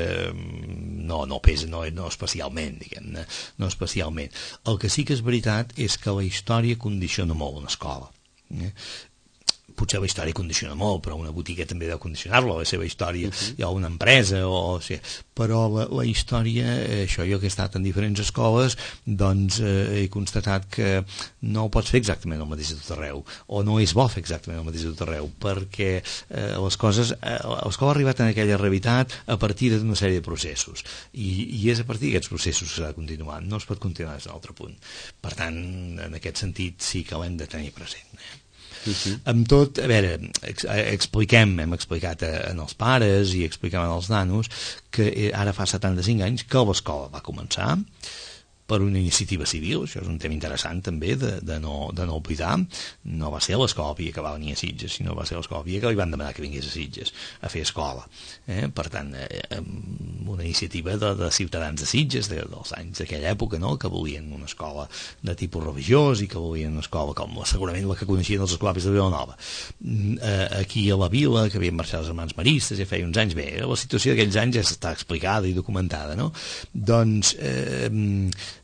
no, no pesa, no, no especialment, diguem-ne, no especialment. El que sí que és veritat és que la història condiciona molt una escola. Eh? Potser la història condiciona molt, però una botiga també deu condicionar-la, la seva història, uh-huh. Hi ha una empresa, o, o sigui, però la, la història, això jo que he estat en diferents escoles, doncs eh, he constatat que no ho pots fer exactament el mateix a tot arreu, o no és bo fer exactament el mateix a tot arreu, perquè eh, les coses, eh, l'escola ha arribat en aquella realitat a partir d'una sèrie de processos, i, i és a partir d'aquests processos que s'ha de continuar, no es pot continuar des d'un altre punt. Per tant, en aquest sentit sí que l'hem de tenir present. Eh? Uh-huh. Amb tot, a veure, expliquem, hem explicat a, a els pares i expliquem als nanos que ara fa setanta-cinc anys que l'escola va començar per una iniciativa civil, això és un tema interessant també de, de, no, de no oblidar. No va ser l'escola Pia que va venir a Sitges, sinó va ser l'escola Pia que li van demanar que vingués a Sitges a fer escola. Eh? Per tant, eh, una iniciativa de, de ciutadans de Sitges de, dels anys d'aquella època, no? Que volien una escola de tipus religiós i que volien una escola com segurament la que coneixien els escolapis de Vilanova. Eh, aquí a la vila, que havien marxat els germans maristes, ja feia uns anys, bé, la situació d'aquells anys ja està explicada i documentada, no? Doncs eh,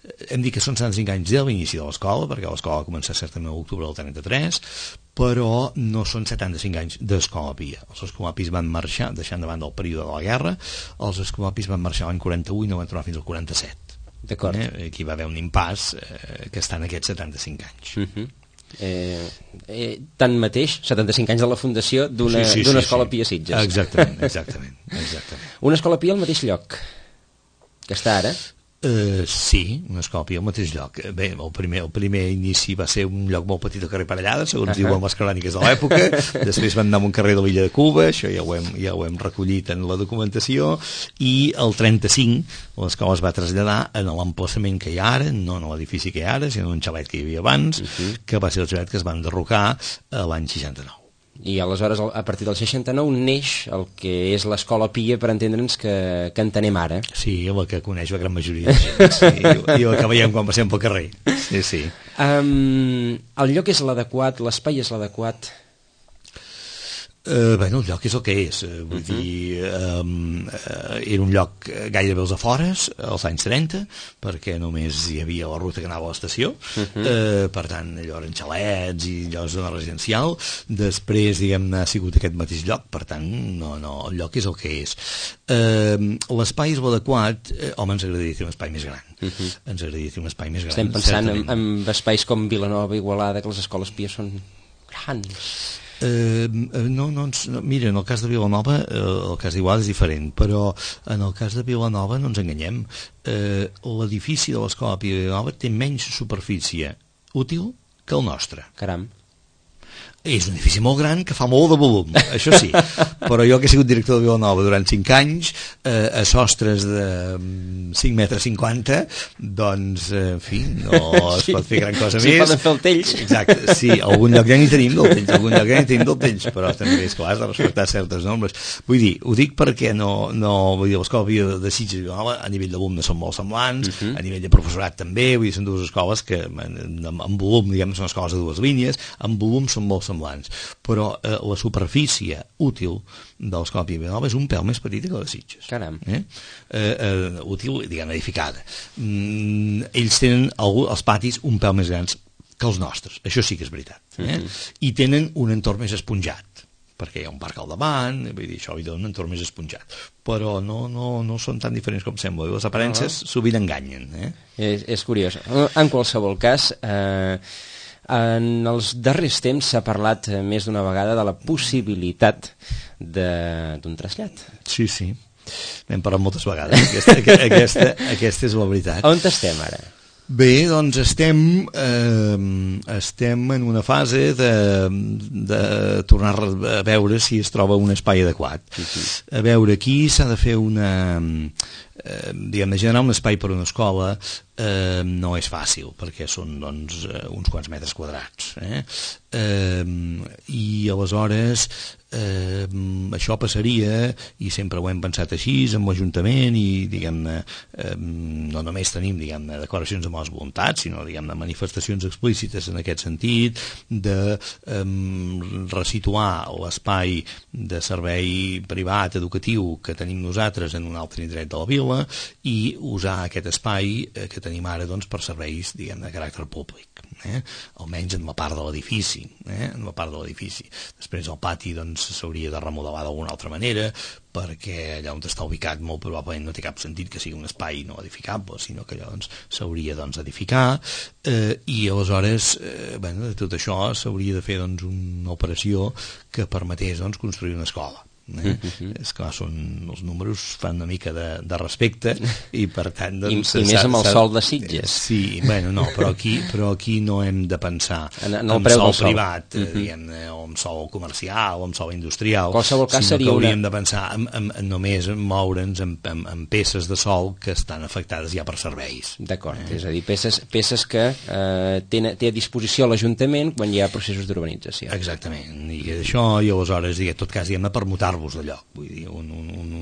hem dit que són setanta-cinc anys de l'inici de l'escola, perquè l'escola va començar certament a l'octubre del trenta-tres, però no són setanta-cinc anys d'Escola Pia. Els escolapis van marxar, deixant davant del període de la guerra, els escolapis van marxar l'any quaranta-u i no van tornar fins al quaranta-set. D'acord. Eh? Aquí va haver un impàs eh, que està en aquests setanta-cinc anys. Uh-huh. Eh, eh, tanmateix, setanta-cinc anys de la fundació d'una sí, sí, d'una sí, escola sí. Pia Sitges. Exactament, exactament, exactament. Una escola Pia al mateix lloc que està ara. Uh, sí, una escola Pia al mateix lloc. Bé, el primer, el primer inici va ser un lloc molt petit al carrer Parellada, segons uh -huh. diuen les cròniques de l'època. Després van anar a un carrer de l'illa de Cuba, això ja ho, hem, ja ho hem recollit en la documentació, i el trenta-cinc l'escola es va traslladar en l'emplaçament que hi ha ara, no en l'edifici que hi ha ara, sinó en un xalet que hi havia abans, uh -huh. que va ser el xalet que es va enderrocar l'any seixanta-nou. I aleshores, a partir del seixanta-nou, neix el que és l'escola Pia, per entendre'ns, que, que entenem ara. Sí, la que coneix la gran majoria de gent, sí, i la que veiem quan passem pel carrer. Sí, sí. Um, el lloc és l'adequat, l'espai és l'adequat? Uh, bueno, el lloc és el que és, uh, vull uh -huh. dir, um, uh, era un lloc gairebé als afores, als anys trenta, perquè només hi havia la ruta que anava a l'estació, uh -huh. uh, per tant, allò eren xalets i allò és zona residencial. Després, diguem-ne, ha sigut aquest mateix lloc, per tant, no, no, el lloc és el que és. Uh, l'espai és l'adequat, uh, home, ens agradaria tenir un espai més gran. Uh -huh. Ens agradaria tenir un espai més gran. Estem pensant en, en espais com Vilanova, Igualada, que les escoles Pia són grans. Uh, no, no, no, mira, en el cas de Vilanova uh, el cas d'Igualada és diferent, però en el cas de Vilanova no ens enganyem, uh, l'edifici de l'escola Pia de Vilanova té menys superfície útil que el nostre. Caram. És un edifici molt gran que fa molt de volum, això sí, però jo que he sigut director de Vilanova durant cinc anys, eh, a sostres de cinc metres cinquanta, doncs, eh, en fi, no es sí. pot fer gran cosa sí, més. Sí, poden fer el tells. Exacte, sí, algun lloc ja n'hi tenim del tells, algun lloc ja n'hi tenim del tells, però també, esclar, has de respectar certes normes. Vull dir, ho dic perquè no, no vull dir, l'escola Pia de Sitges i Vilanova, a nivell d'alumnes són molt semblants, uh -huh. a nivell de professorat també, vull dir, són dues escoles que, en, en volum, diguem, són escoles de dues línies, en volum són molt semblants, però eh, la superfície útil de l'escola Pia de Vilanova és un pèl més petita que la de Sitges. Caram. Eh? Eh, eh, útil, diguem, edificada. Mm, ells tenen algú, els patis un pèl més grans que els nostres, això sí que és veritat. Eh? Uh -huh. I tenen un entorn més esponjat, perquè hi ha un parc al davant, vull dir, això hi dona un entorn més esponjat, però no, no, no són tan diferents com sembla, les aparences uh -huh. sovint enganyen. Eh? És, és curiós. En qualsevol cas, eh, en els darrers temps s'ha parlat més d'una vegada de la possibilitat d'un trasllat. Sí, sí. N'hem parlat moltes vegades. Aquesta, aquesta, aquesta és la veritat. On estem ara? Bé, doncs estem, eh, estem en una fase de, de tornar a veure si es troba un espai adequat. Uh-huh. A veure, aquí s'ha de fer una... Eh, diguem, de generar un espai per a una escola eh, no és fàcil, perquè són doncs, uns quants metres quadrats. Eh? Eh, I aleshores eh, això passaria, i sempre ho hem pensat així, amb l'Ajuntament, i diguem-ne, eh, no només tenim diguem-ne declaracions amb les voluntats, sinó diguem-ne manifestacions explícites en aquest sentit, de eh, resituar l'espai de servei privat educatiu que tenim nosaltres en un altre indret de la vila, i usar aquest espai eh, que tenim ara doncs, per serveis diguem, de caràcter públic, eh? almenys en la part de l'edifici, eh? en la part de l'edifici. Després el pati doncs, s'hauria de remodelar d'alguna altra manera, perquè allà on està ubicat molt probablement no té cap sentit que sigui un espai no edificable, sinó que allò doncs, s'hauria doncs, edificar, eh, i aleshores eh, bueno, de tot això s'hauria de fer doncs, una operació que permetés doncs, construir una escola. Eh? Uh-huh. És clar, són, els números fan una mica de, de respecte i per tant doncs, I, i més amb el sol de Sitges. Sí, bueno, no, però aquí, però aquí no hem de pensar en, en el en preu sol del sol privat, uh-huh. diguem-ne, o en sol comercial o en sol industrial, en qualsevol cas sinó seria que hauríem una... de pensar en, en, en només en moure'ns en, en, en peces de sol que estan afectades ja per serveis. D'acord, eh? És a dir, peces, peces que eh, té, té a disposició l'Ajuntament quan hi ha processos d'urbanització. Exactament, i això, i aleshores, i en tot cas, diguem-ne, permutar-vos de lloc, vull dir, un, un, un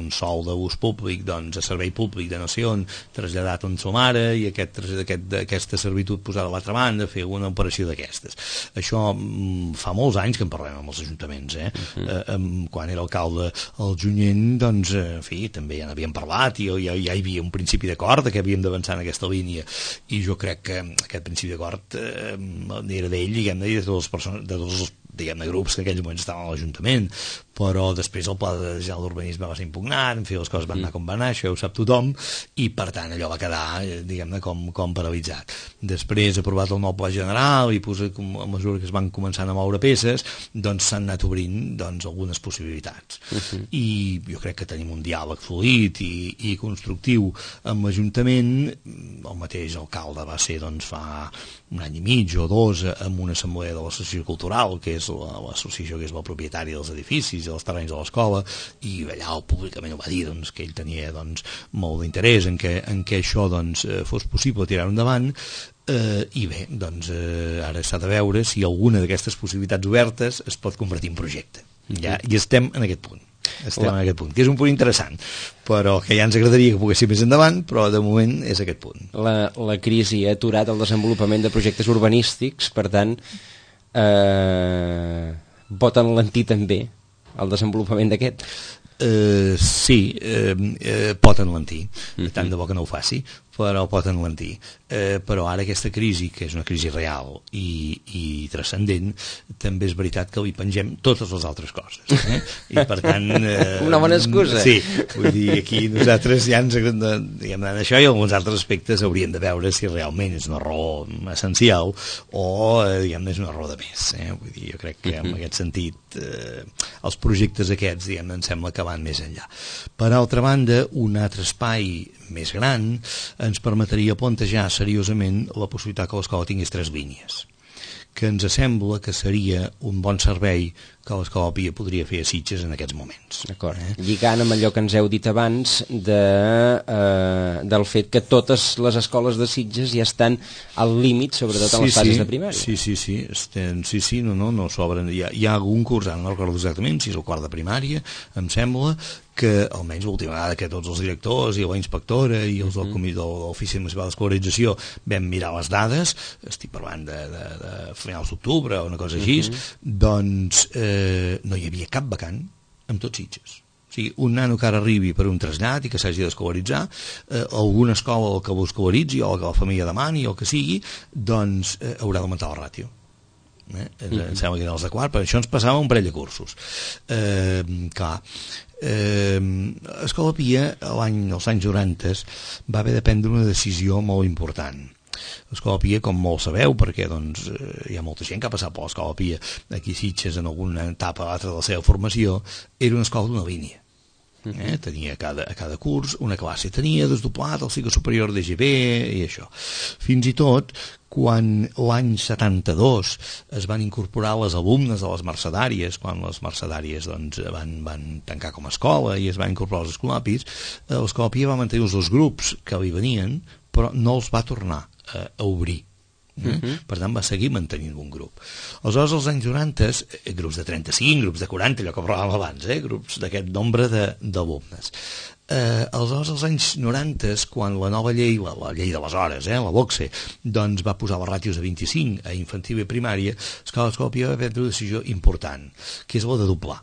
un sòl d'ús públic doncs, a servei públic de no sé on, traslladat on sa mare, i aquest, aquest, aquesta servitud posada a l'altra banda, fer una operació d'aquestes. Això mm, fa molts anys que en parlem amb els ajuntaments, eh? Uh-huh. eh, quan era alcalde el Junyent, doncs, en fi, també ja n'havíem parlat i ja, ja hi havia un principi d'acord que havíem d'avançar en aquesta línia, i jo crec que aquest principi d'acord eh, era d'ell, diguem-ne, i de totes les persones, de tots els diguem-ne, grups que en aquells moments estaven a l'Ajuntament, però després el pla de general d'urbanisme va ser impugnat, en fi, les coses van anar com van anar, això ja ho sap tothom, i per tant allò va quedar, diguem-ne, com, com paralitzat. Després, aprovat el nou pla general i posa, a mesura que es van començant a moure peces, doncs s'han anat obrint doncs, algunes possibilitats. Uh-huh. I jo crec que tenim un diàleg fluid i, i constructiu amb l'Ajuntament. El mateix alcalde va ser doncs, fa un any i mig o dos amb una assemblea de l'associació cultural, que és l'associació que és la propietària dels edificis i dels terrenys de l'escola, i allà públicament ho va dir, doncs, que ell tenia doncs, molt d'interès en què, en què això doncs, fos possible tirar endavant, eh, i bé, doncs, eh, ara s'ha de veure si alguna d'aquestes possibilitats obertes es pot convertir en projecte. Ja, i estem en aquest punt. Estem la... en aquest punt, que és un punt interessant, però que ja ens agradaria que pogués ser més endavant, però de moment és aquest punt. La, la crisi ha aturat el desenvolupament de projectes urbanístics, per tant, eh, pot enlentir també el desenvolupament d'aquest. Uh, sí, uh, uh, pot enlentir, uh-huh. Tant de bo que no ho faci, però pot enlentir. Uh, però ara aquesta crisi, que és una crisi real i, i transcendent, també és veritat que li pengem totes les altres coses. Eh? I per tant... Uh, una bona excusa. Sí, vull dir, aquí nosaltres ja ens diguem això, i alguns altres aspectes hauríem de veure si realment és una raó essencial o, diguem, és una raó de més. Eh? Vull dir, jo crec que en aquest sentit eh, els projectes aquests, diguem, em sembla que van més enllà. Per altra banda, un altre espai més gran ens permetria plantejar seriosament la possibilitat que l'escola tingués tres línies, que ens sembla que seria un bon servei que l'Escola Pia podria fer a Sitges en aquests moments. D'acord. Eh? Lligant amb allò que ens heu dit abans de, eh, del fet que totes les escoles de Sitges ja estan al límit, sobretot sí, a les fases sí, de primària. Sí, sí, sí, estem, sí, sí, no, no, no sobren. Hi ha, hi ha algun curs, no recordo exactament, si és el quart de primària, em sembla, que almenys l'última vegada que tots els directors i la inspectora i els del comitè de l'Ofici Municipal d'Escolarització vam mirar les dades, estic parlant de, de, de finals d'octubre o una cosa així, uh-huh. doncs eh, no hi havia cap vacant amb tots Sitges. O sigui, un nano que ara arribi per un trasllat i que s'hagi d'escolaritzar, eh, alguna escola que l'escolaritzi o que la família demani o que sigui, doncs eh, haurà d'augmentar la ràtio. Eh? Uh-huh. Em sembla que eren els de quart, però això ens passava un parell de cursos. Eh, clar, eh, Escola Pia l'any, als anys noranta va haver de prendre una decisió molt important. L'Escola Pia, com molt sabeu, perquè doncs, hi ha molta gent que ha passat per l'Escola Pia aquí a Sitges en alguna etapa o altra de la seva formació, era una escola d'una línia. Eh? Tenia a cada, a cada curs una classe, tenia desdoblat el cicle superior de G B i això. Fins i tot quan l'any setanta-dos es van incorporar les alumnes de les mercedàries, quan les mercedàries doncs, van, van tancar com a escola i es van incorporar els escolapis, l'Escola Pia va mantenir els dos grups que li venien, però no els va tornar a, a obrir. Eh? Uh-huh. Per tant va seguir mantenint un grup. Aleshores als anys noranta, eh, grups de trenta-cinc, grups de quaranta, allò que parlàvem abans, eh? grups d'aquest nombre d'alumnes. Eh, aleshores als anys noranta, quan la nova llei, la, la llei d'aleshores, eh? la LOCSE, doncs va posar les ràtios a vint-i-cinc a infantil i primària, l'Escola Pia va prendre una decisió important, que és la de doblar.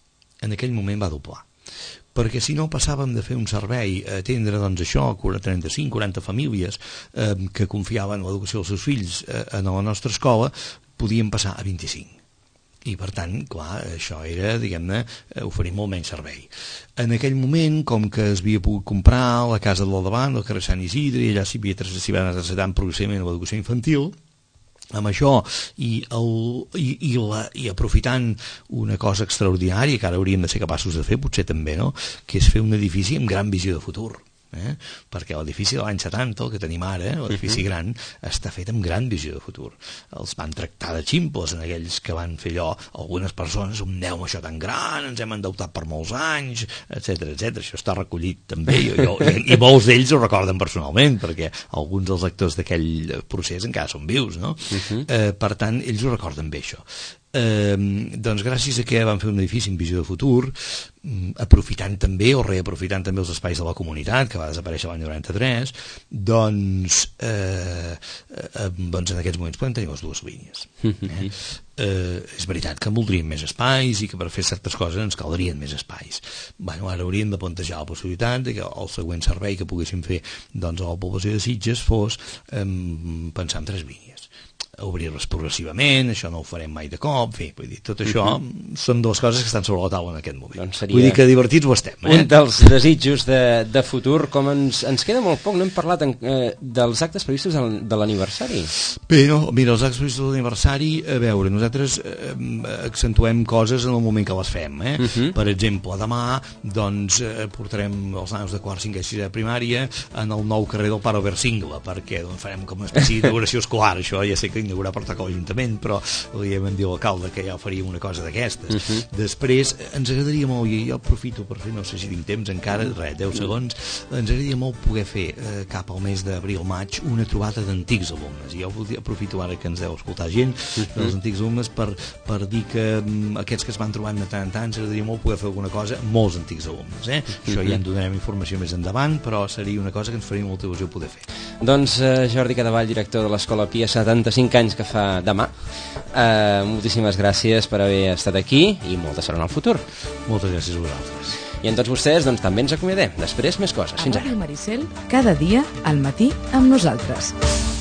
En aquell moment va doblar, perquè si no passàvem de fer un servei a atendre doncs això, trenta-cinc quaranta famílies eh, que confiaven en l'educació dels seus fills eh, en la nostra escola, podíem passar a vint-i-cinc. I per tant, clar, això era, diguem-ne, oferir molt menys servei. En aquell moment, com que es havia pogut comprar la casa del davant, el carrer Sant Isidre, i allà s'hi havia traslladat progressivament l'educació infantil, amb això i, el, i, i, la, i aprofitant una cosa extraordinària que ara hauríem de ser capaços de fer, potser també, no? Que és fer un edifici amb gran visió de futur. Eh? Perquè l'edifici de l'any setanta, el que tenim ara, l'edifici uh-huh. gran, està fet amb gran visió de futur. Els van tractar de ximples en aquells que van fer allò, algunes persones, un neu això tan gran, ens hem endeutat per molts anys, etcètera, etcètera. Això està recollit també, i, jo, i, i molts d'ells ho recorden personalment, perquè alguns dels actors d'aquell procés encara són vius, no? Uh-huh. Eh, per tant, ells ho recorden bé, això. eh, doncs gràcies a que vam fer un edifici amb visió de futur, aprofitant també o reaprofitant també els espais de la comunitat que va desaparèixer l'any noranta-tres, doncs, eh, eh, doncs en aquests moments podem tenir les dues línies. Eh? Eh, és veritat que en voldríem més espais i que per fer certes coses ens caldrien més espais. Bueno, ara hauríem de plantejar la possibilitat de que el següent servei que poguéssim fer doncs, a la població de Sitges fos eh, pensar en tres línies, obrir-les progressivament, això no ho farem mai de cop, en fi, vull dir, tot això uh -huh. són dues coses que estan sobre la taula en aquest moment. Doncs seria vull dir que divertits ho estem. Eh? Un dels desitjos de, de futur, com ens, ens queda molt poc, no hem parlat en, eh, dels actes previstos de l'aniversari. Bé, no, mira, els actes previstos de l'aniversari, a veure, nosaltres eh, accentuem coses en el moment que les fem, eh? Uh -huh. Per exemple, demà, doncs, eh, portarem els nanos de quart, cinquè i sisè de primària en el nou carrer del Pare Albert Singla, perquè doncs, farem com una espècie d'inauguració escolar, això ja sé que inaugurar per tocar l'Ajuntament, però li hem dit a l'alcalde que ja faríem una cosa d'aquestes. Uh -huh. Després, ens agradaria molt, i jo aprofito per fer, no sé si tinc temps encara, res, deu segons, ens agradaria molt poder fer, eh, cap al mes d'abril-maig, una trobada d'antics alumnes. I jo aprofito ara que ens deu escoltar gent, uh -huh. dels antics alumnes, per, per dir que um, aquests que es van trobant de tant en tant, ens agradaria molt poder fer alguna cosa, molts antics alumnes. Eh? Uh -huh. Això ja en donarem informació més endavant, però seria una cosa que ens faria molta il·lusió poder fer. Doncs eh, Jordi Cadevall, director de l'Escola Pia, setanta-cinc anys que fa demà. Uh, moltíssimes gràcies per haver estat aquí i molta sort en el futur. Moltes gràcies a vosaltres. I en tots vostès, doncs també ens acomiadem. Després, més coses. Fins ara. A Ràdio Maricel, cada dia al matí amb nosaltres.